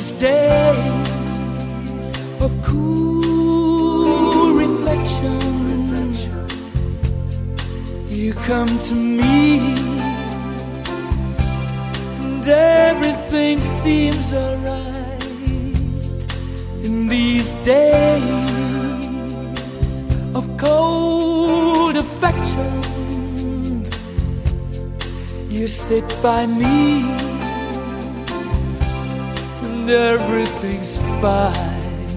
these days of cool reflection, you come to me, and everything seems alright. In these days of cold affection, you sit by me, and everything's fine.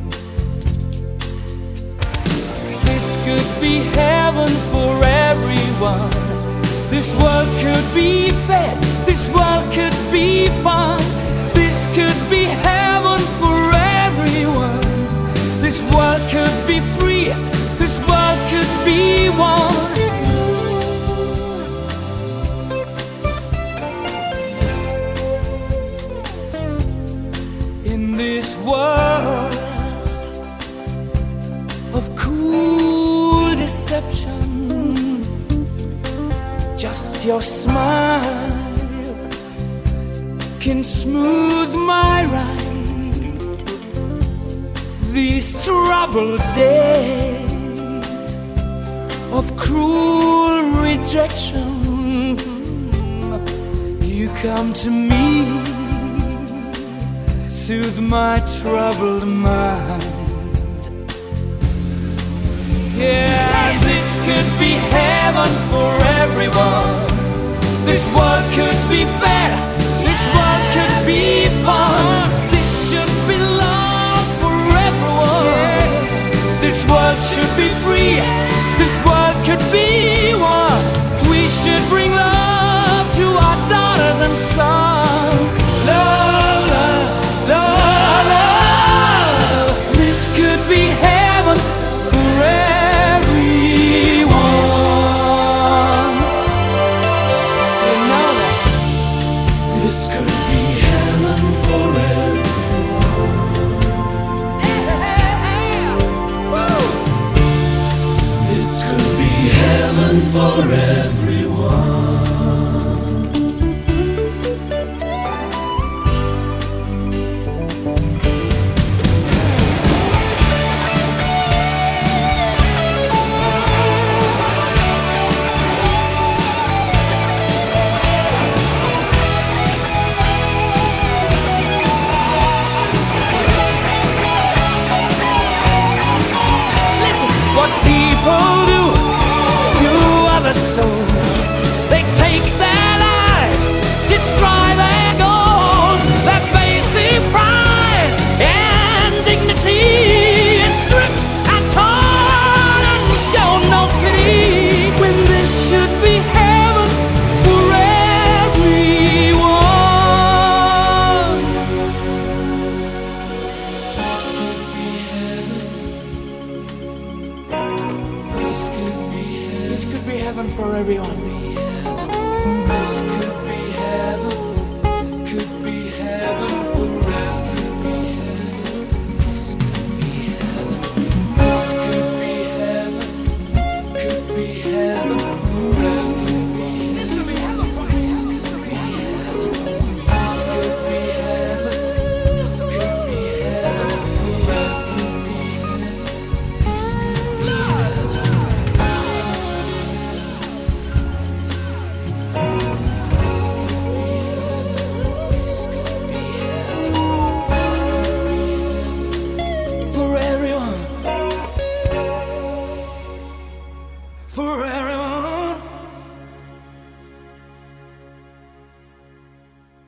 This could be heaven for everyone. This world could be fed, this world could be fun. This could be heaven for everyone. This world could be free, this world could be one. In this world of cool deception, just your smile can smooth my ride. These troubled days of cruel rejection, you come to me, soothe my troubled mind. Yeah, this could be heaven for everyone. This world could be fair, this world could be fun. This should be love for everyone. This world should be free, this world could be one. We should bring love to our daughters and sons. Love, love, love, love. This could be heaven for everyone. You know that. This could be heaven for everyone. This could be heaven for everyone. What people do to other souls, they take their lives, destroy their goals. Their basic pride and dignity is stripped and torn and show no pity, when this should be heaven for everyone. This could be heaven. This could be heaven for everyone. This could be